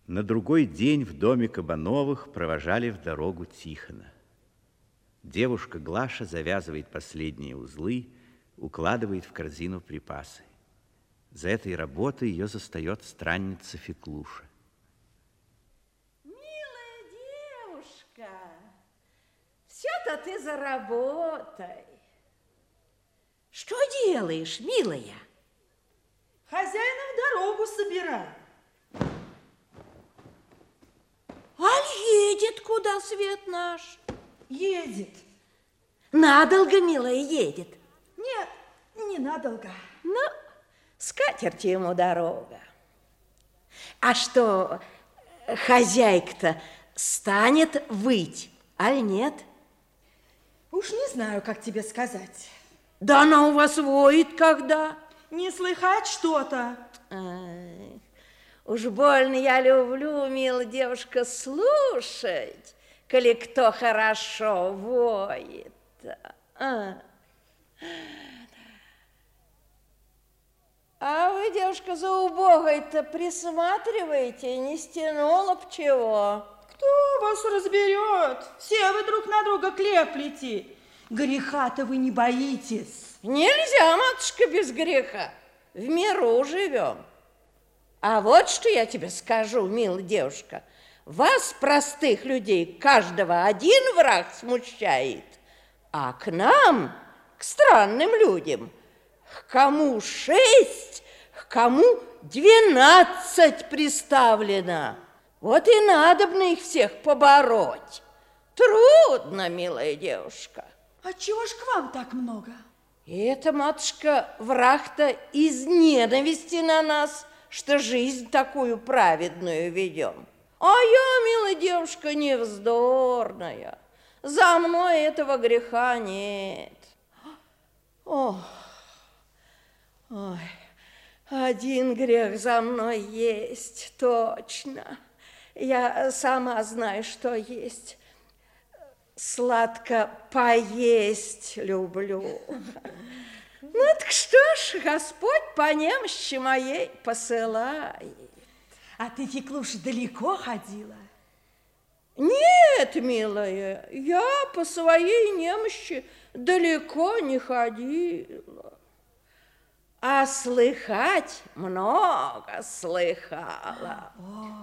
На другой день в доме Кабановых провожали в дорогу Тихона. Девушка Глаша завязывает последние узлы, укладывает в корзину припасы. За этой работой ее застает странница Феклуша. Милая девушка, все-то ты за работой. Что делаешь, милая? Хозяина в дорогу собираю. Аль едет куда свет наш? Едет. Надолго, милая, едет? Нет, ненадолго. Ну, с катертью ему дорога. А что, хозяйка-то станет выть, аль нет? Уж не знаю, как тебе сказать. Да она у вас воет когда? Не слыхать что-то. Ай, уж больно я люблю, милая девушка, слушать, коли кто хорошо воет. А вы, девушка, за убогой-то присматриваете, не стянула б чего? Кто вас разберет? Все вы друг на друга клеплете. Греха-то вы не боитесь. Нельзя, матушка, без греха. В миру живем. А вот что я тебе скажу, милая девушка. Вас, простых людей, каждого один враг смущает, а к нам, к странным людям, к кому 6, к кому 12 приставлено. Вот и надобно их всех побороть. Трудно, милая девушка. Отчего ж к вам так много? И это, матушка, враг-то из ненависти на нас, что жизнь такую праведную ведем. А я, милая девушка, невздорная. За мной этого греха нет. Ох, ой, один грех за мной есть, точно. Я сама знаю, что есть. Сладко поесть люблю. Ну, так что ж, Господь по немощи моей посылает. А ты, Феклуша, далеко ходила? Нет, милая, я по своей немощи далеко не ходила. А слыхать много слыхала.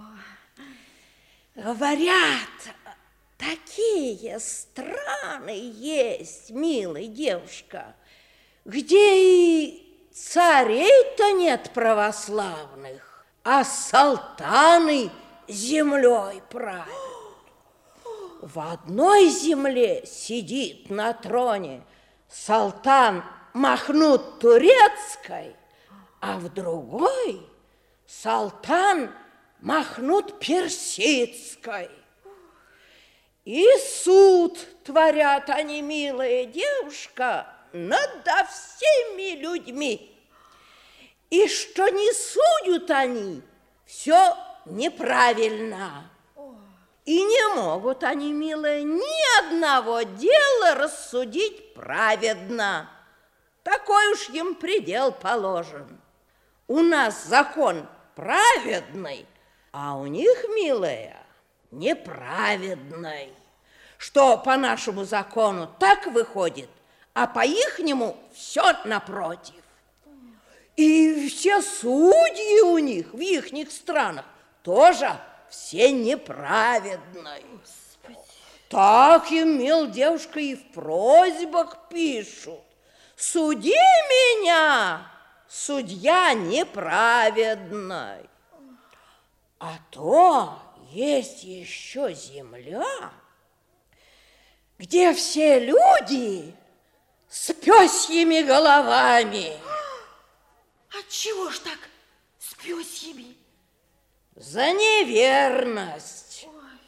Говорят, такие страны есть, милая девушка, где и царей-то нет православных, а султаны землей правят. В одной земле сидит на троне султан Махмуд Турецкой, а в другой султан Махмуд Персидской. И суд творят они, милая девушка, надо всеми людьми. И что не судят они, все неправильно. И не могут они, милая, ни одного дела рассудить праведно. Такой уж им предел положен. У нас закон праведный, а у них, милая, неправедный. Что по нашему закону так выходит, а по ихнему все напротив. И все судьи у них в ихних странах тоже все неправедные. Господи. Так им, мил девушка, и в просьбах пишут. Суди меня, судья неправедный. А то есть еще земля, где все люди с пёсьими головами. Отчего ж так с пёсьями? За неверность. Ой.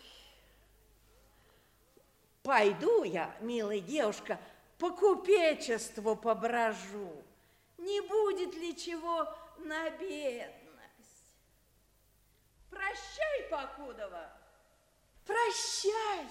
Пойду я, милая девушка, по купечеству поброжу. Не будет ли чего на бедность? Прощай, Покудова. Прощай.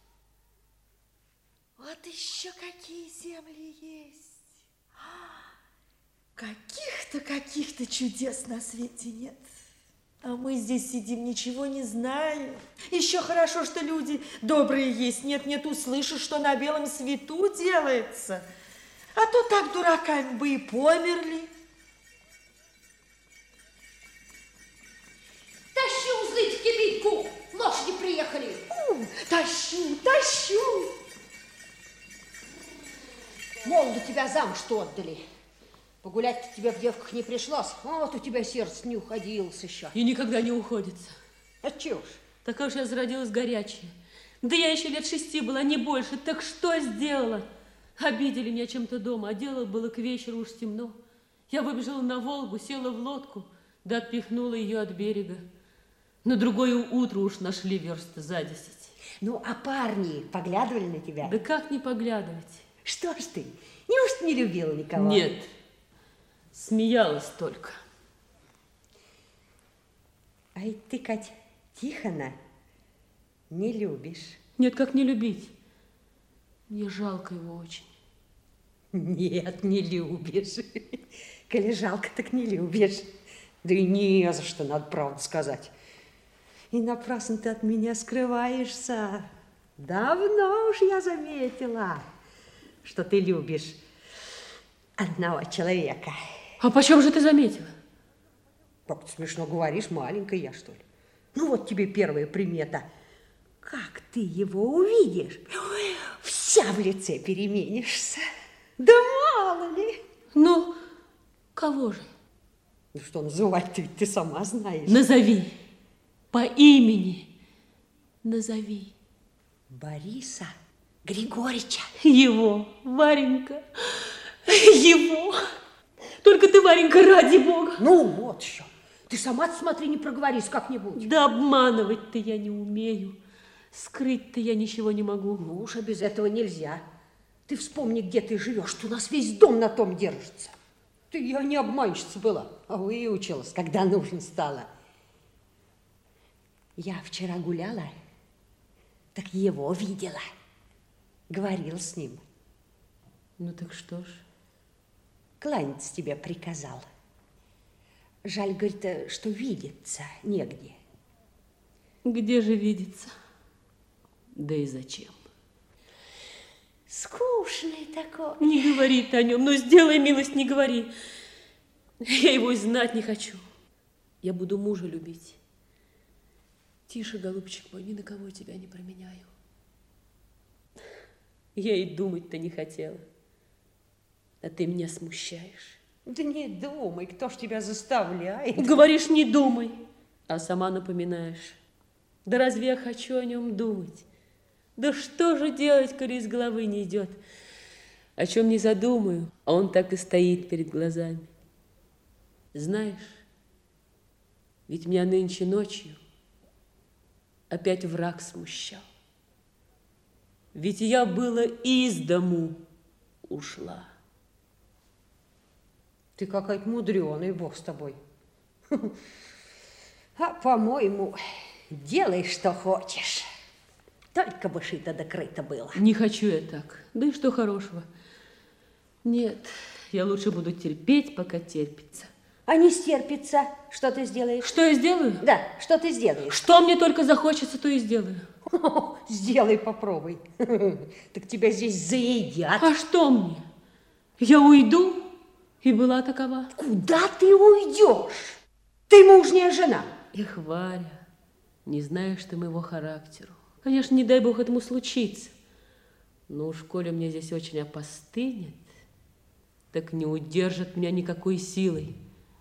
Вот еще какие земли есть. Каких-то чудес на свете нет. А мы здесь сидим, ничего не знаем. Еще хорошо, что люди добрые есть. Нет-нет, услышишь, что на белом свету делается. А то так дураками бы и померли. Тащи узлы в кибитку, лошади приехали. Тащу. Молоду тебя замуж-то отдали. Погулять-то тебе в девках не пришлось. Вот у тебя сердце не уходилось еще. И никогда не уходится. Отчего ж? Такая уж я зародилась горячая. Да я еще лет 6 была, не больше. Так что сделала? Обидели меня чем-то дома, а дело было к вечеру уж темно. Я выбежала на Волгу, села в лодку, да отпихнула ее от берега. На другое утро уж нашли версты за 10. Ну, а парни поглядывали на тебя? Да как не поглядывать? Что ж ты, неужто не любила никого? Нет, смеялась только. Ай, ты, Кать, Тихона не любишь. Нет, как не любить? Мне жалко его очень. Нет, не любишь. Коли жалко, так не любишь. Да и не за что, надо правду сказать. И напрасно ты от меня скрываешься. Давно уж я заметила, что ты любишь одного человека. А почем же ты заметила? Как ты смешно говоришь, маленькая я, что ли? Ну, вот тебе первая примета. Как ты его увидишь, вся в лице переменишься. Да мало ли. Ну, кого же? Ну, что называть ты сама знаешь. Назови. По имени. Назови. Бориса Григорьевича. Его, Варенька. Его. Только ты, Варенька, ради Бога. Ну, вот еще. Ты сама смотри, не проговорись как-нибудь. Да обманывать-то я не умею. Скрыть-то я ничего не могу. Ну уж, а без этого нельзя. Ты вспомни, где ты живешь, что у нас весь дом на том держится. Ты я не обманщица была, а выучилась, когда нужно стало. Я вчера гуляла, так его видела. Говорил с ним. Ну так что ж? Кланяться тебе приказал. Жаль, говорит, что видеться негде. Где же видеться? Да и зачем? Скучный такой. Не говори ты о нем, но сделай милость, не говори. Я его и знать не хочу. Я буду мужа любить. Тише, голубчик мой, ни на кого тебя не променяю. Я и думать-то не хотела. А ты меня смущаешь. Да не думай, кто ж тебя заставляет. Говоришь, не думай, а сама напоминаешь. Да разве я хочу о нем думать? Да что же делать, коли из головы не идет? О чем не задумаю, а он так и стоит перед глазами. Знаешь, ведь меня нынче ночью опять враг смущал. Ведь я было из дому ушла. Ты какая-то мудреная, Бог с тобой. А, по-моему, делай, что хочешь. Только бы шито да крыто было. Не хочу я так. Да и что хорошего? Нет, я лучше буду терпеть, пока терпится. А не стерпится, что ты сделаешь? Что я сделаю? Да, что ты сделаешь? Что мне только захочется, то и сделаю. Сделай, попробуй. Так тебя здесь заедят. А что мне? Я уйду, и была такова. Куда ты уйдешь? Ты мужняя жена. Эх, Варя, не знаешь ты моего характеру. Конечно, не дай Бог этому случиться. Но уж коли мне здесь очень опостынет, так не удержит меня никакой силой.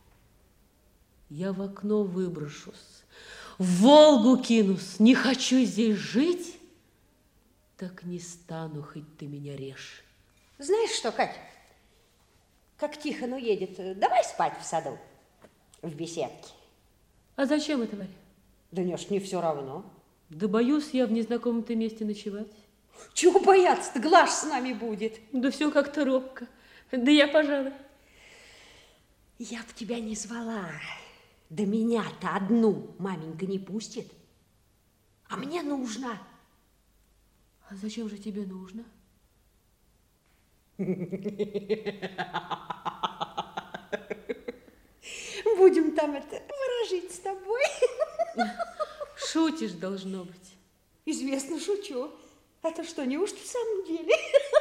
Я в окно выброшусь, в Волгу кинусь, не хочу здесь жить, так не стану, хоть ты меня режь. Знаешь что, Кать, как Тихон уедет, давай спать в саду, в беседке. А зачем это, Варя? Да не все равно. Да боюсь я в незнакомом-то месте ночевать. Чего бояться-то, Глаш с нами будет. Да все как-то робко. Да я, пожалуй. Я б тебя не звала. Да меня-то одну маменька не пустит. А мне нужно. А зачем же тебе нужно? Будем там это прожить с тобой. Шутишь, должно быть. Известно, шучу. А то что, неужто в самом деле?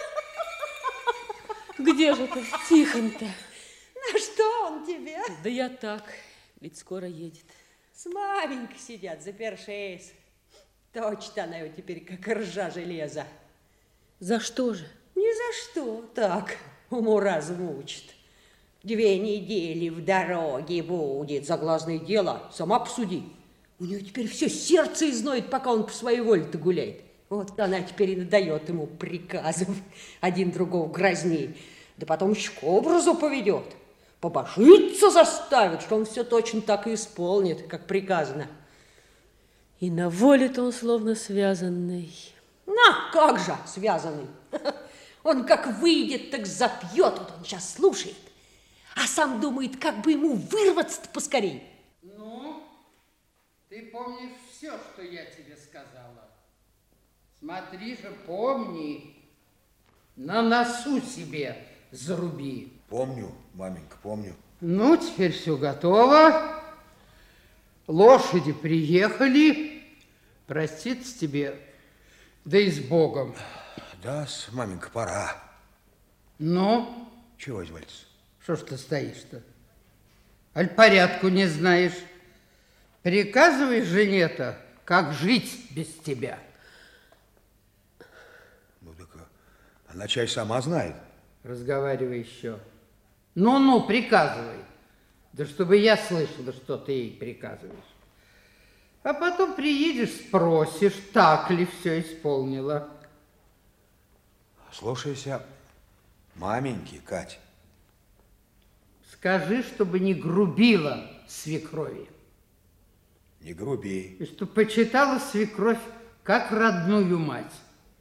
Где же ты, Тихон-то? На что он тебе? Да я так, ведь скоро едет. С маменькой сидят, запершись. Точно она его теперь как ржа железа. За что же? Ни за что, так, уму-разуму учит. 2 недели в дороге будет, заглазное дело, сама посуди. У нее теперь все сердце изноет, пока он по своей воле-то гуляет. Вот она теперь и надает ему приказов, один другого грозней. Да потом еще к образу поведет, побожиться заставит, что он все точно так и исполнит, как приказано. И на воле-то он словно связанный. На, как же связанный. Он как выйдет, так запьет, вот он сейчас слушает, а сам думает, как бы ему вырваться-то поскорей. Ну, ты помнишь все, что я тебе сказала. Смотри же, помни, на носу себе заруби. Помню, маменька, помню. Ну, теперь все готово. Лошади приехали. Проститься тебе, да и с Богом. Да, маменька, пора. Ну? Чего извольте? Что ж ты стоишь-то? Аль порядку не знаешь? Приказывай жене-то, как жить без тебя. Ну так она чай сама знает. Разговаривай еще. Ну-ну, приказывай. Да чтобы я слышала, что ты ей приказываешь. А потом приедешь, спросишь, так ли все исполнила. Слушайся маменьки, Кать. Скажи, чтобы не грубила свекрови. Не груби. И что почитала свекровь как родную мать.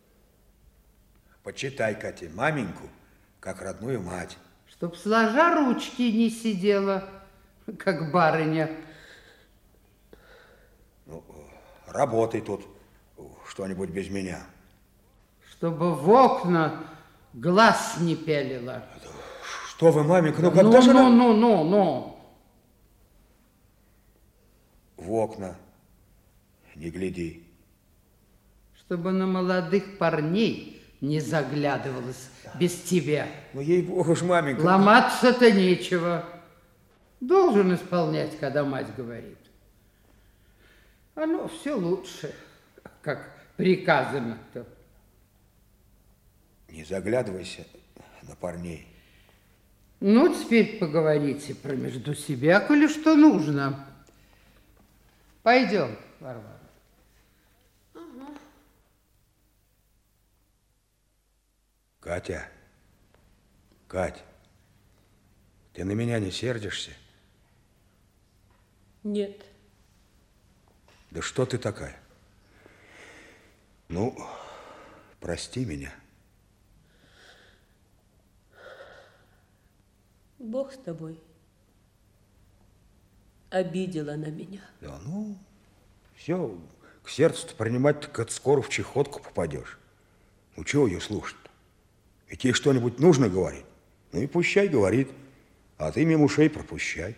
Почитай, Катя, маменьку, как родную мать. Чтоб сложа ручки не сидела, как барыня. Ну, работай тут что-нибудь без меня. Чтобы в окна глаз не пялила. Что вы, маменька, ну когда же... Ну. В окна не гляди. Чтобы на молодых парней не заглядывалась без тебя. Ну, ей-богу ж, маменька... Ломаться-то нечего. Должен исполнять, когда мать говорит. Оно все лучше, как приказано-то. Не заглядывайся на парней. Ну, теперь поговорите про между себя, коли что нужно. Пойдем, Варвара. Катя, Кать, ты на меня не сердишься? Нет. Да что ты такая? Ну, прости меня. Бог с тобой. Обидела она меня. Да ну, все, к сердцу-то принимать, так от скоро в чехотку попадешь. Ну, чего ее слушать-то? Ведь ей что-нибудь нужно говорить? Ну и пущай говорит, а ты мимо ушей пропущай.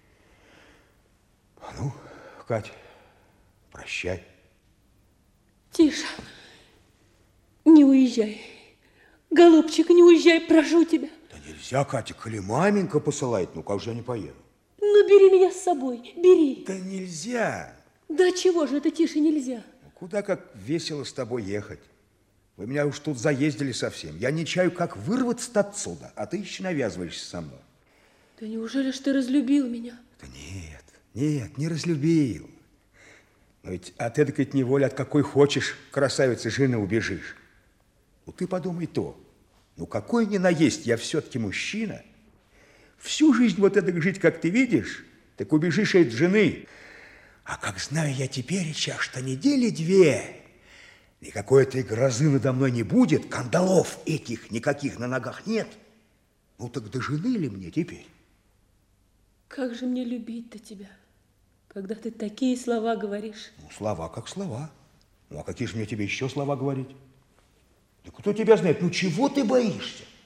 Ну, Кать, прощай. Тише, не уезжай. Голубчик, не уезжай, прошу тебя. Да нельзя, Катя, коли маменька посылает, ну как же я не поеду? Ну, бери меня с собой, бери. Да нельзя. Да чего же это, Тише, нельзя? Куда как весело с тобой ехать. Вы меня уж тут заездили совсем. Я не чаю, как вырваться отсюда, а ты еще навязываешься со мной. Да неужели ж ты разлюбил меня? Да нет, не разлюбил. Но ведь от эдакой неволи, от какой хочешь, красавицы жены убежишь. Ну ты подумай то. Ну какой ни наесть, я все-таки мужчина. Всю жизнь вот эдак жить, как ты видишь, так убежишь от жены. А как знаю я теперь, что недели 2... Никакой этой грозы надо мной не будет, кандалов этих никаких на ногах нет. Ну так до жены ли мне теперь? Как же мне любить-то тебя, когда ты такие слова говоришь? Ну, слова как слова. Ну, а какие же мне тебе еще слова говорить? Да кто тебя знает? Ну, чего ты боишься?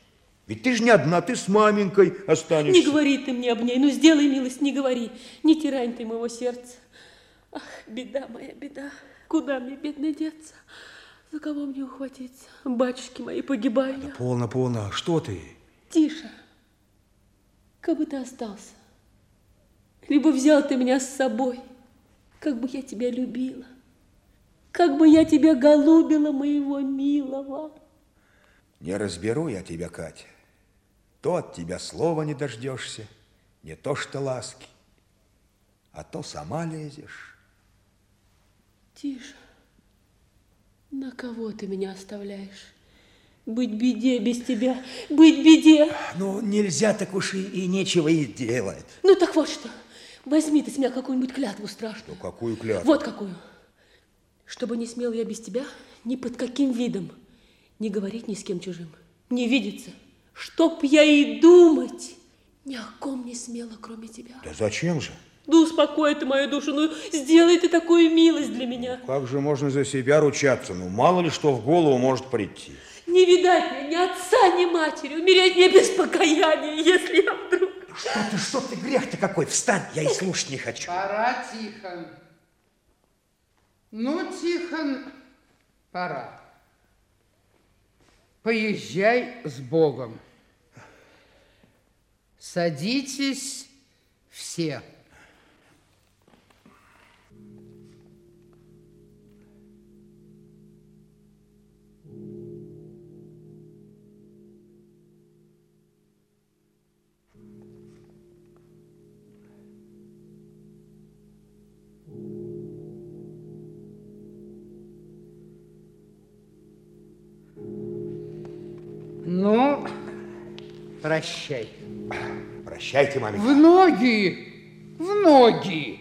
Ведь ты же не одна, ты с маменькой останешься. Не говори ты мне об ней, ну сделай милость, не говори. Не тирань ты моего сердца. Ах, беда моя, беда. Куда мне, бедно, деться? За кого мне ухватиться? Батюшки мои, погибаю я. Полно, полно. Что ты? Тише. Как бы ты остался. Либо взял ты меня с собой. Как бы я тебя любила. Как бы я тебя голубила, моего милого. Не разберу я тебя, Катя. То от тебя слова не дождешься, не то что ласки, а то сама лезешь. Тише. На кого ты меня оставляешь? Быть беде без тебя, быть беде. Ну, нельзя так уж и нечего и делать. Ну, так вот что. Возьми ты с меня какую-нибудь клятву страшную. Ну, какую клятву? Вот какую. Чтобы не смел я без тебя ни под каким видом не говорить ни с кем чужим, не видеться. Чтоб я и думать ни о ком не смела, кроме тебя. Да зачем же? Да успокой ты мою душу, ну сделай ты такую милость для меня. Как же можно за себя ручаться? Ну, мало ли что в голову может прийти. Не видать мне ни отца, ни матери, умереть мне без покаяния, если я вдруг... Что ты, грех-то какой? Встань, я и слушать не хочу. Пора, Тихон. Ну, Тихон, пора. Поезжай с Богом. Садитесь все. Ну, прощай. Прощайте, маменька. В ноги! В ноги!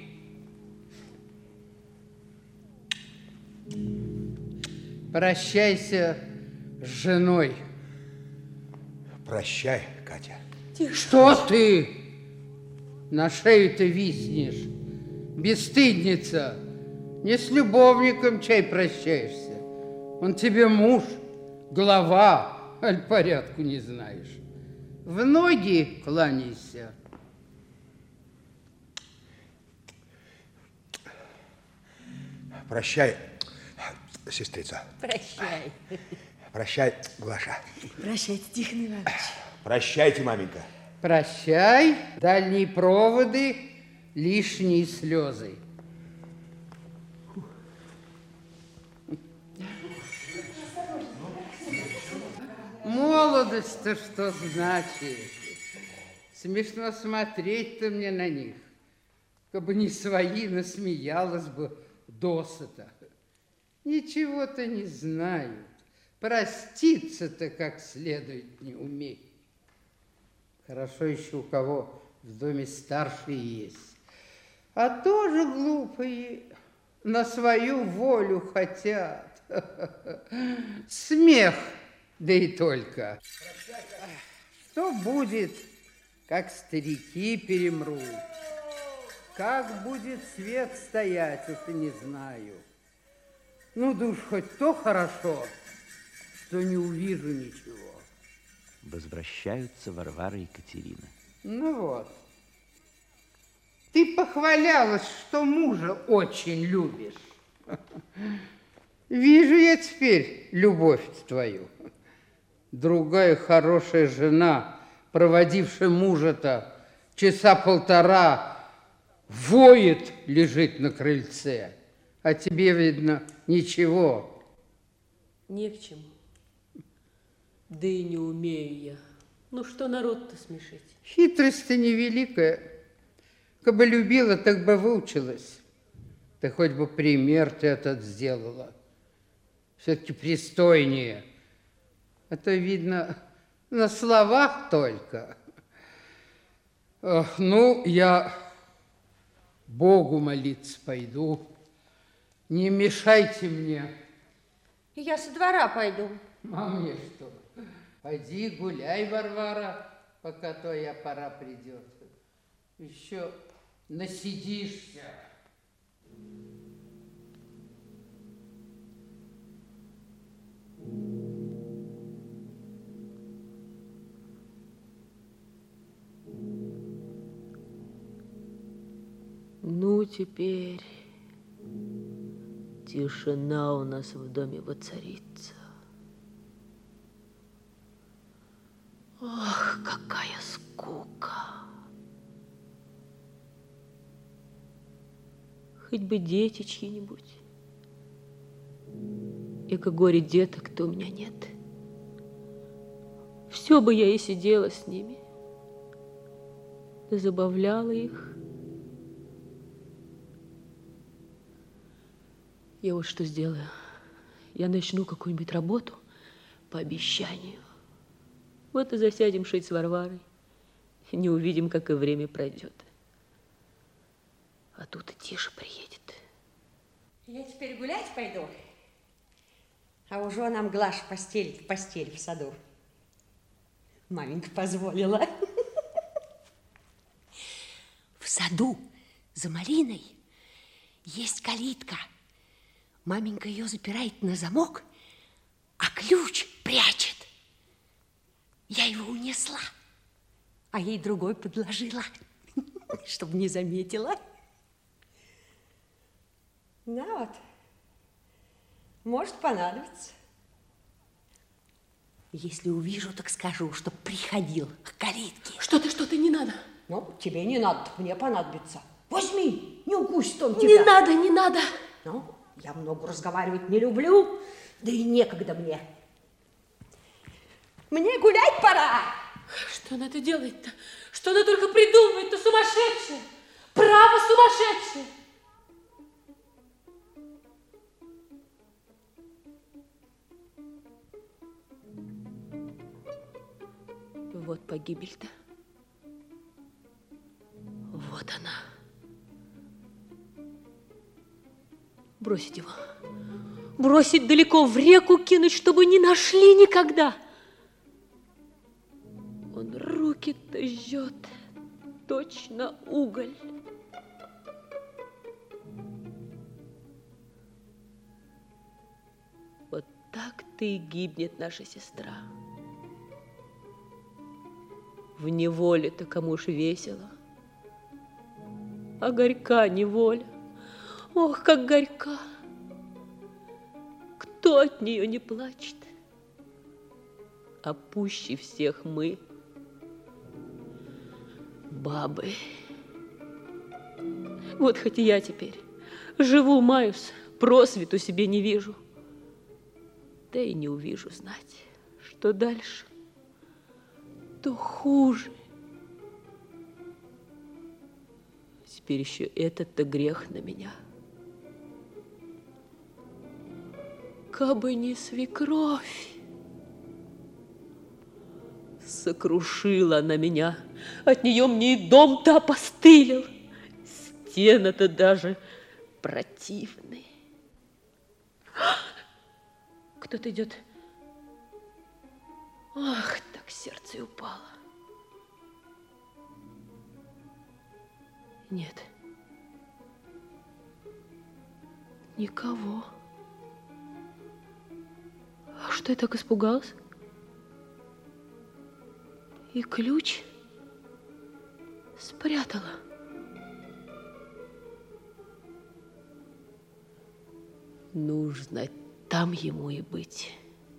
Прощайся с женой. Прощай, Катя. Что ты на шею-то виснешь? Бесстыдница! Не с любовником чай прощаешься. Он тебе муж, глава, аль порядку не знаешь. В ноги кланяйся. Прощай, сестрица. Прощай. Прощай, Глаша. Прощайте, Тихон Иванович. Прощайте, маменька. Прощай, дальние проводы, лишние слезы. Молодость-то что значит? Смешно смотреть-то мне на них. Как бы не свои, насмеялась бы досыта. Ничего-то не знают. Проститься-то как следует не умеют. Хорошо еще у кого в доме старшие есть. А тоже глупые, на свою волю хотят. Смех, да и только. Что будет, как старики перемрут? Как будет свет стоять, уж и не знаю. Ну, да уж хоть то хорошо, что не увижу ничего. Возвращаются Варвара и Катерина. Ну вот. Ты похвалялась, что мужа очень любишь. Вижу я теперь любовь твою. Другая хорошая жена, проводившая мужа-то часа полтора, воет, лежит на крыльце. А тебе, видно, ничего. Не к чему. Да и не умею я. Ну, что народ-то смешить? Хитрость-то невеликая. Как бы любила, так бы выучилась. Ты хоть бы пример ты этот сделала. Все-таки пристойнее. А то, видно, на словах только. Ох, ну, я Богу молиться пойду. Не мешайте мне. Я со двора пойду. А мне что? Пойди гуляй, Варвара, пока твоя пора придет. Еще насидишься. теперь тишина у нас в доме воцарится. Ах, какая скука! Хоть бы дети чьи-нибудь. Эко горе деток-то у меня нет. Все бы я и сидела с ними, да забавляла их. Я вот что сделаю. Я начну какую-нибудь работу по обещанию. Вот и засядем шить с Варварой. Не увидим, как и время пройдет. А тут и Тиша приедет. Я теперь гулять пойду, а уже нам Глаша постелит в постели в саду. Маменька позволила. В саду за малиной есть калитка. Маменька ее запирает на замок, а ключ прячет. Я его унесла, а ей другой подложила, чтобы не заметила. Ну вот, может понадобится. Если увижу, так скажу, чтоб приходил к калитке. Что ты, не надо. Ну, тебе не надо, так мне понадобится. Возьми, не укусит он тебя. Не надо. Ну, я много разговаривать не люблю, да и некогда мне. Мне гулять пора. Что она это делает-то? Что она только придумывает-то? Сумасшедшая! Право сумасшедшая! Вот погибель-то. Вот она. Бросить его. Бросить далеко в реку кинуть, чтобы не нашли никогда. Он руки-то жжет, точно уголь. Вот так-то и гибнет наша сестра. В неволе-то кому ж весело, а горька неволя. Ох, как горька! Кто от нее не плачет? А пуще всех мы, бабы. Вот хоть и я теперь живу, маюсь, просвету себе не вижу. Да и не увижу знать, что дальше, то хуже. Теперь еще этот-то грех на меня. Кабы не свекровь, сокрушила она меня. От нее мне и дом-то опостылил, стены-то даже противные. Кто-то идет. Ах, так сердце и упало. Нет. Никого. А что я так испугалась? И ключ спрятала. Нужно там ему и быть.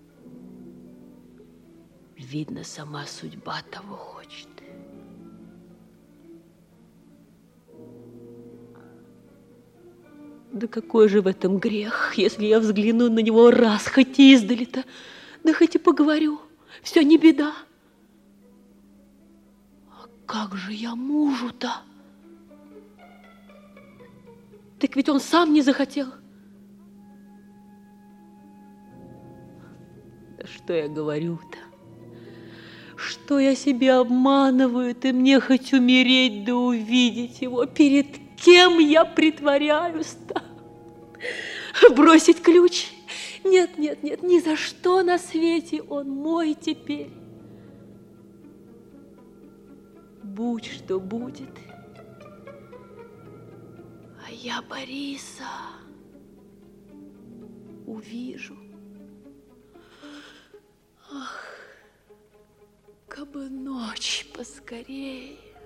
Видно, сама судьба того хочет. Да какой же в этом грех, если я взгляну на него раз, хоть и издали-то, да хоть и поговорю, все не беда. А как же я мужу-то? Так ведь он сам не захотел. Да что я говорю-то? Что я себя обманываю, ты мне хоть умереть да увидеть его, перед кем я притворяюсь-то? Бросить ключ? Нет, нет, нет, ни за что на свете он мой теперь. Будь что будет. А я Бориса увижу. Ах, кабы ночь поскорее.